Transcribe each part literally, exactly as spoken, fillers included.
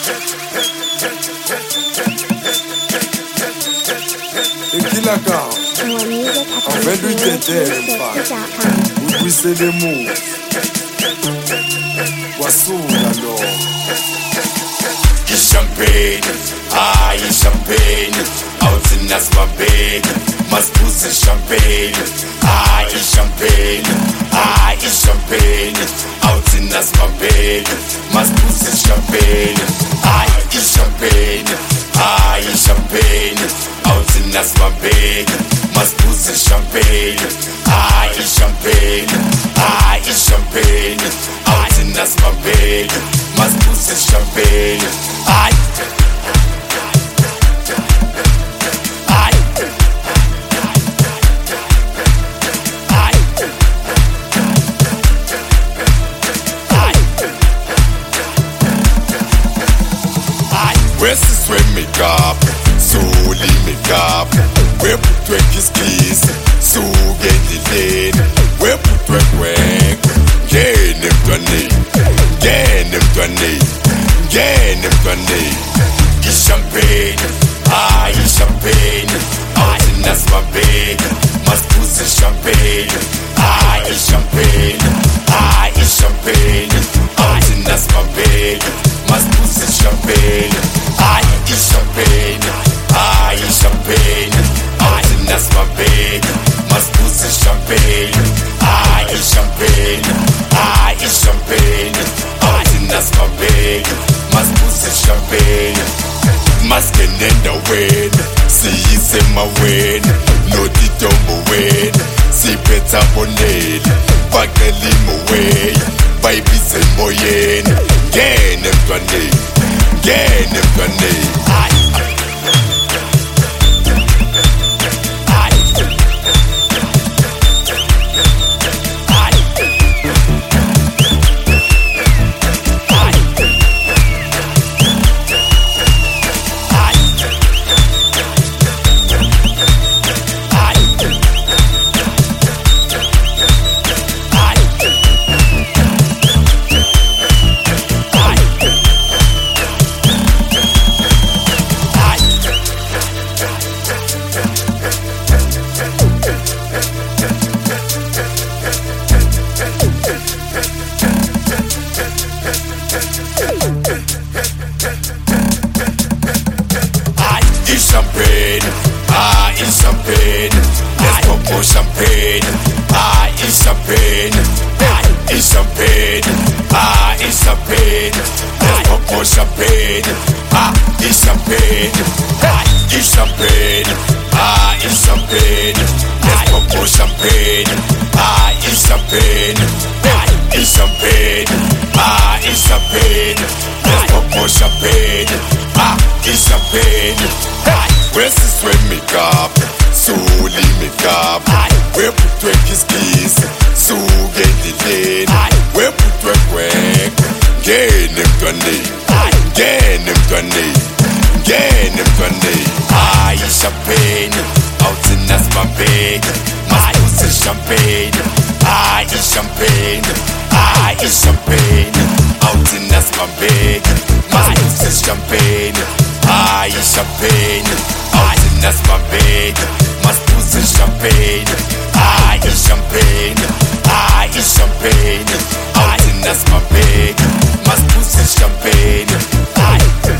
Killer Cow. En fait, lui, t'étais, we say the move. What's up, alors? It's champagne, ah, it's champagne. Out in that's my bed, must boost is champagne. Ah, it's champagne, ah, it's champagne. Out in that's my bed, must boost is champagne. Ah, it's champagne, ah, it's champagne. Out in that's my bed, must boost is champagne. Ah, it's champagne, ah, it's champagne. Out in that's my bed, must boost is champagne. Ah. Where's this way make up? Solely make up. Where put work is keys? So get the lane. Where put work work? Gain them twenty. Gain them twenty. Gain them twenty. It's champagne. Ah, it's champagne. Out in that's my bed. Must boost the champagne. Ah, it's champagne. Ah, it's champagne. Out in that's my bed. Must boost the champagne. Ah, it's champagne. Ah, it's champagne. Out in that's my bed. Must boost the champagne. Ah, it's champagne. Ah, it's champagne. Out in that's my bed. Must boost the champagne. Must get in the wind. See it's in my win. No the double win. See better on it. Back the limo way. Baby say more yen. Gain them twenty. Gain them twenty. Champagne, ah, it's champagne. Let's pop more champagne. Ah, it's champagne. Ah, it's champagne. Ah, it's champagne. Let's pop more champagne. Ah, it's champagne. Ah, it's champagne. Ah, it's champagne. Let's pop more champagne. Ah, it's champagne. Ah, it's champagne. Ah, it's champagne. Let's pop more champagne. Ah, it's champagne. Where's this way make up? Solely make up. Where put work is keys? So get the lane. Where put work work? Gain them twenty. Gain them twenty. Gain them twenty. Ah, it's champagne. Out in that's my bed. Must boost the champagne. Ah, it's champagne. Ah, it's champagne. Out in that's my bed. Must boost the champagne. Ah, it's champagne. Out in that's my bed. Must boost the champagne. Ah, it's champagne. Ah, it's champagne. Out in that's my bed. Must boost the champagne. Ah,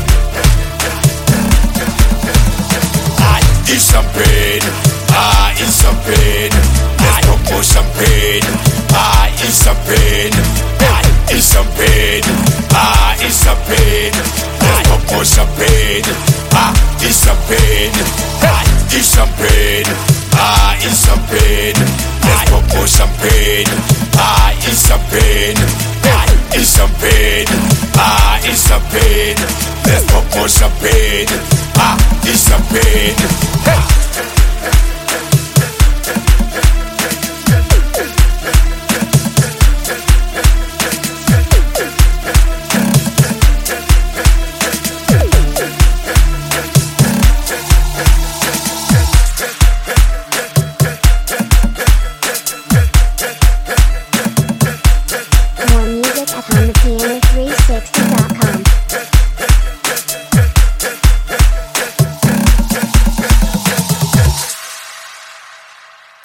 it's champagne. Ah, it's champagne. Let's pop more champagne. Ah, it's champagne. Ah, it's champagne. Ah, it's champagne. Let's pop more champagne. Ah, it's champagne. Ah, it's champagne. Ah, it's champagne. Let's pop more champagne. Ah, it's champagne. Ah, it's champagne. Ah, it's champagne. Let's pop more champagne. Ah, it's champagne.